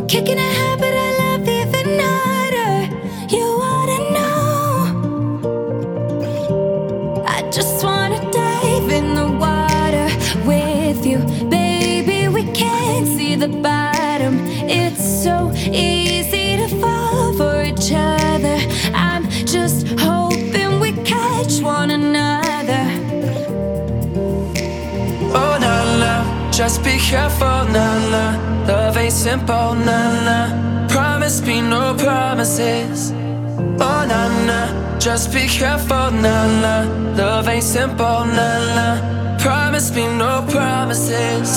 Kicking a habit I love even harder. You oughta know. I just wanna dive in the water with you, baby. We can't see the bottom. It's so easy to fall for each other. I'm just hoping we catch one another. Oh, nah, nah, just be careful, nah, nah. Love ain't simple, nah, nah. Promise me no promises. Oh, nah, nah, just be careful, nah, nah. Love ain't simple, nah, nah. Promise me no promises.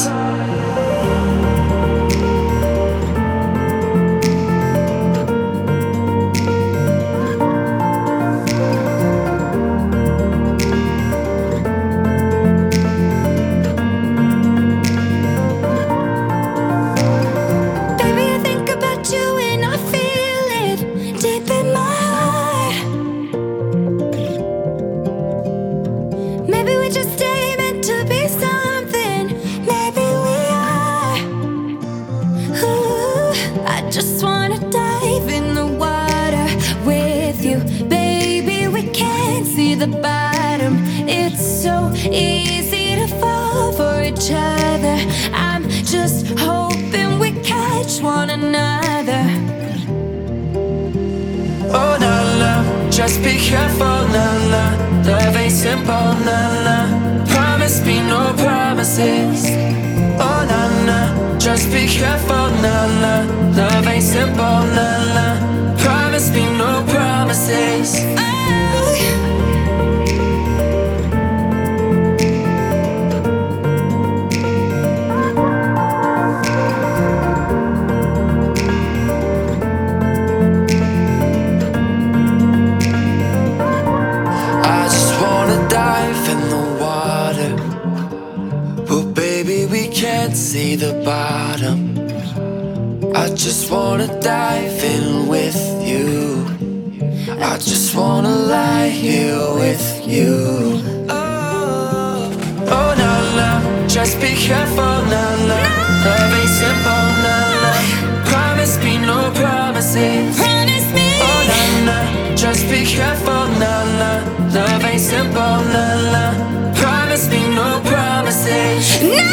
Just wanna dive in the water with you, baby. We can't see the bottom. It's so easy to fall for each other. I'm just hoping we catch one another. Oh, nah, nah, just be careful, nah, nah. Love ain't simple, nah, nah. Promise me no promises. Oh, nah, nah, just be careful, nah, nah. Love ain't simple, nah, nah. Promise me no promises. I just wanna dive in the water, but baby, we can't see the bottom. I just wanna dive in with you. I just wanna lie here with you. Oh, nah, nah, just be careful, nah, nah. Love ain't simple, nah, nah. Promise me no promises. Promise me. Oh, nah, nah, just be careful, nah, nah. Love ain't simple, nah, nah. Promise me no promises. No.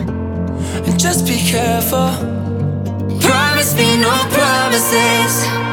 Just be careful. Promise me no promises.